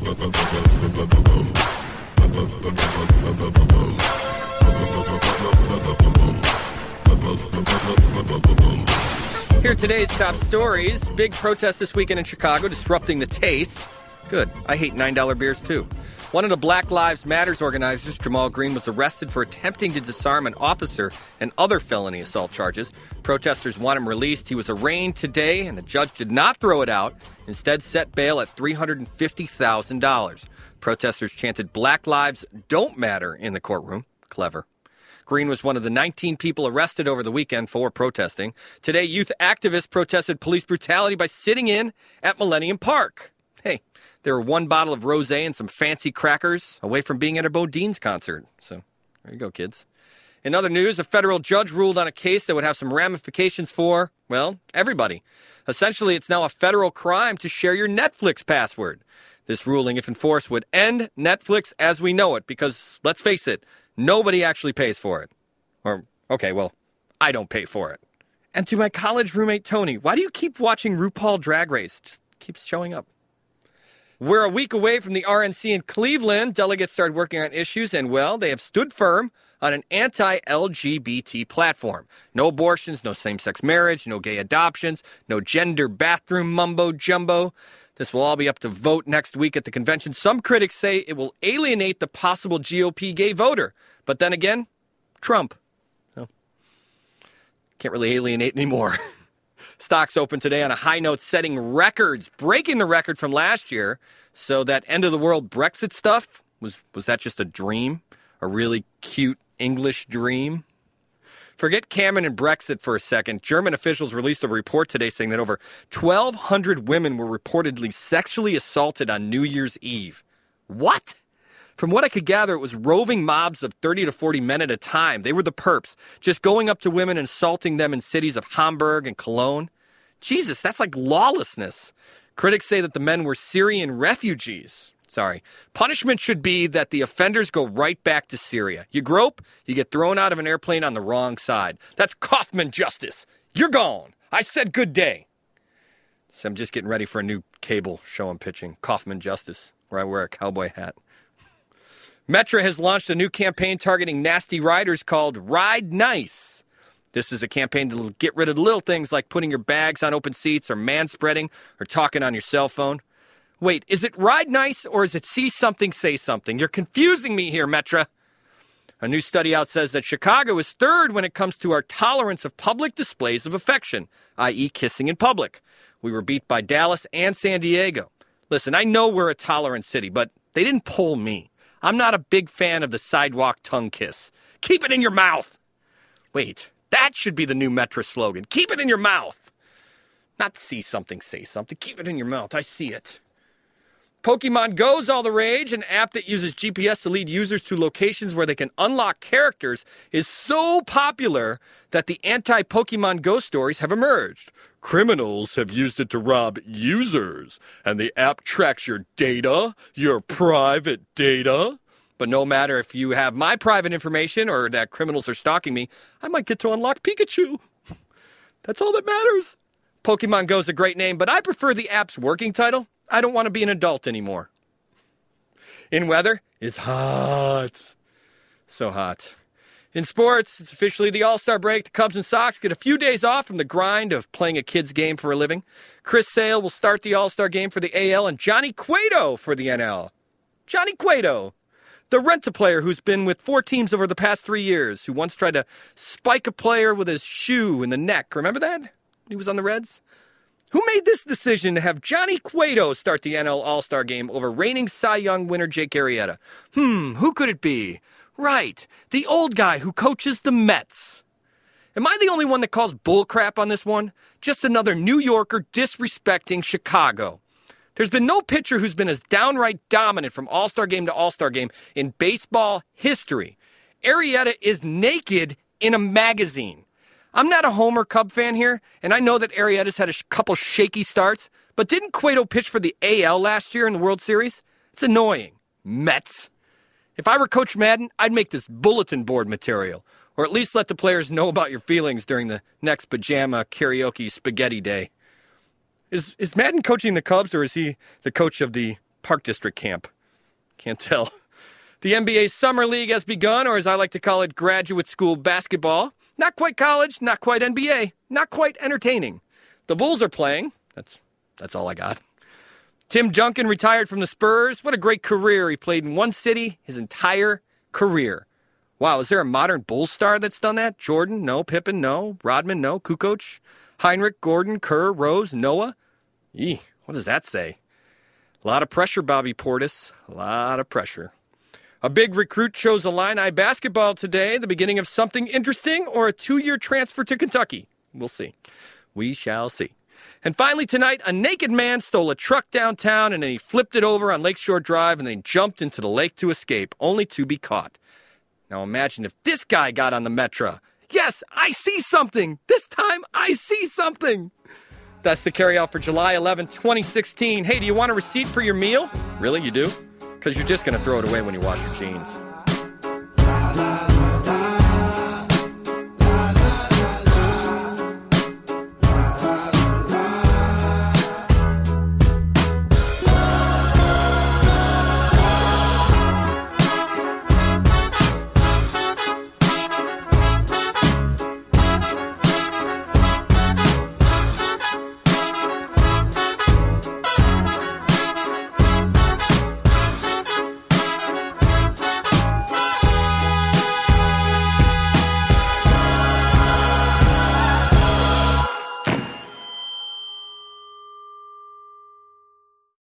Here are today's top stories. Big protest this weekend in Chicago, disrupting the taste. Good. I hate $9 beers, too. One of the Black Lives Matters organizers, Jamal Green, was arrested for attempting to disarm an officer and other felony assault charges. Protesters want him released. He was arraigned today, and the judge did not throw it out. Instead, set bail at $350,000. Protesters chanted "Black Lives Don't Matter" in the courtroom. Clever. Green was one of the 19 people arrested over the weekend for protesting. Today, youth activists protested police brutality by sitting in at Millennium Park. Hey, they were one bottle of rosé and some fancy crackers away from being at a Bodine's concert. So, there you go, kids. In other news, a federal judge ruled on a case that would have some ramifications for, well, everybody. Essentially, it's now a federal crime to share your Netflix password. This ruling, if enforced, would end Netflix as we know it because, let's face it, nobody actually pays for it. Or, okay, well, I don't pay for it. And to my college roommate, Tony, why do you keep watching RuPaul Drag Race? Just keeps showing up. We're a week away from the RNC in Cleveland. Delegates started working on issues, and, well, they have stood firm on an anti-LGBT platform. No abortions, no same-sex marriage, no gay adoptions, no gender bathroom mumbo-jumbo. This will all be up to vote next week at the convention. Some critics say it will alienate the possible GOP gay voter. But then again, Trump. So, can't really alienate anymore. Stocks opened today on a high note, setting records, breaking the record from last year. So that end-of-the-world Brexit stuff, was that just a dream? A really cute English dream? Forget Cameron and Brexit for a second. German officials released a report today saying that over 1,200 women were reportedly sexually assaulted on New Year's Eve. What? From what I could gather, it was roving mobs of 30 to 40 men at a time. They were the perps, just going up to women and assaulting them in cities of Hamburg and Cologne. Jesus, that's like lawlessness. Critics say that the men were Syrian refugees. Sorry. Punishment should be that the offenders go right back to Syria. You grope, you get thrown out of an airplane on the wrong side. That's Kaufman justice. You're gone. I said good day. So I'm just getting ready for a new cable show I'm pitching, Kaufman Justice, where I wear a cowboy hat. Metra has launched a new campaign targeting nasty riders called Ride Nice. This is a campaign to get rid of the little things like putting your bags on open seats or manspreading or talking on your cell phone. Wait, is it Ride Nice or is it See Something, Say Something? You're confusing me here, Metra. A new study out says that Chicago is third when it comes to our tolerance of public displays of affection, i.e. kissing in public. We were beat by Dallas and San Diego. Listen, I know we're a tolerant city, but they didn't poll me. I'm not a big fan of the sidewalk tongue kiss. Keep it in your mouth. Wait, that should be the new Metra slogan. Keep it in your mouth. Not see something, say something. Keep it in your mouth. I see it. Pokemon Go's all the rage. An app that uses GPS to lead users to locations where they can unlock characters is so popular that the anti-Pokemon Go stories have emerged. Criminals have used it to rob users, and the app tracks your data, your private data. But no matter if you have my private information or that criminals are stalking me, I might get to unlock Pikachu. That's all that matters. Pokemon Go is a great name, but I prefer the app's working title. I don't want to be an adult anymore. In weather, it's hot. So hot. In sports, it's officially the All-Star break. The Cubs and Sox get a few days off from the grind of playing a kid's game for a living. Chris Sale will start the All-Star game for the AL and Johnny Cueto for the NL. Johnny Cueto, the rent-a-player who's been with 4 teams over the past 3 years, who once tried to spike a player with his shoe in the neck. Remember that? When he was on the Reds? Who made this decision to have Johnny Cueto start the NL All-Star game over reigning Cy Young winner Jake Arrieta? Who could it be? Right, the old guy who coaches the Mets. Am I the only one that calls bullcrap on this one? Just another New Yorker disrespecting Chicago. There's been no pitcher who's been as downright dominant from All-Star game to All-Star game in baseball history. Arrieta is naked in a magazine. I'm not a homer Cub fan here, and I know that Arrieta's had a couple shaky starts, but didn't Cueto pitch for the AL last year in the World Series? It's annoying. Mets. If I were Coach Madden, I'd make this bulletin board material, or at least let the players know about your feelings during the next pajama karaoke spaghetti day. Is Madden coaching the Cubs, or is he the coach of the Park District camp. Can't tell. The NBA Summer League has begun, or as I like to call it, graduate school basketball. Not quite college, not quite NBA, not quite entertaining. The Bulls are playing. That's all I got. Tim Duncan retired from the Spurs. What a great career. He played in one city his entire career. Wow, is there a modern Bulls star that's done that? Jordan? No. Pippen? No. Rodman? No. Kukoc? Heinrich? Gordon? Kerr? Rose? Noah? Eeh, what does that say? A lot of pressure, Bobby Portis. A lot of pressure. A big recruit chose Illini basketball today, the beginning of something interesting, or a 2-year transfer to Kentucky. We'll see. We shall see. And finally tonight, a naked man stole a truck downtown and then he flipped it over on Lakeshore Drive and then jumped into the lake to escape, only to be caught. Now imagine if this guy got on the Metro. Yes, I see something. This time I see something. That's the carryout for July 11, 2016. Hey, do you want a receipt for your meal? Really, you do? Because you're just going to throw it away when you wash your jeans.